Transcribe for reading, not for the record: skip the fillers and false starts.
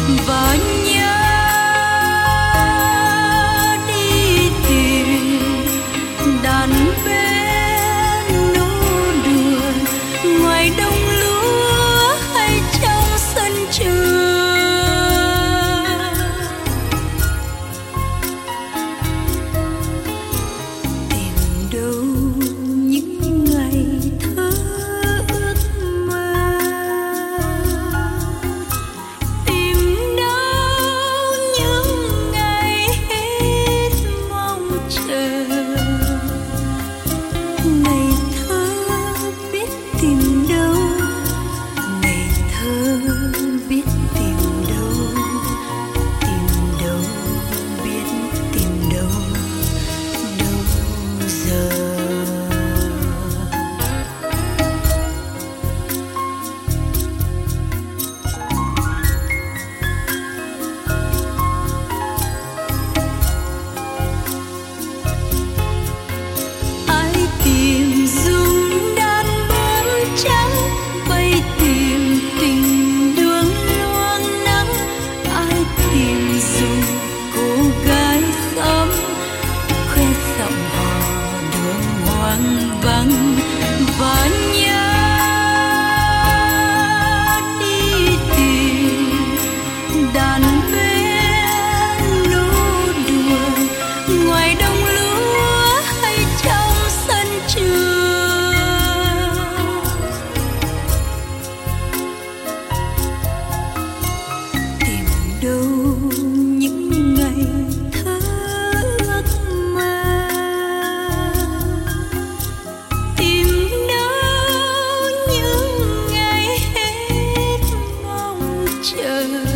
và nhớ đi tìm đàn bé nô đùa ngoài đồng lúa hay trong sân trường. Tìm đâu những ngày thơ ước mơ, tìm đâu những ngày hết mong chờ. Ngày thơ biết tìm đâu, ngày thơ biết tìm đâu, tìm đâu biết tìm đâu, đâu giờ. Ai tìm dùng đàn bướm trắng, bay tìm tình đường luang nắng. Ai tìm dùng cô gái xóm, khoe giọng hò đường hoang vắng và nhớ đi tìm đàn bé nô đùa ngoài đồng lúa hay trong sân trường. Tìm đâu những ngày thơ ước mơ, tìm đâu những ngày hết mong chờ.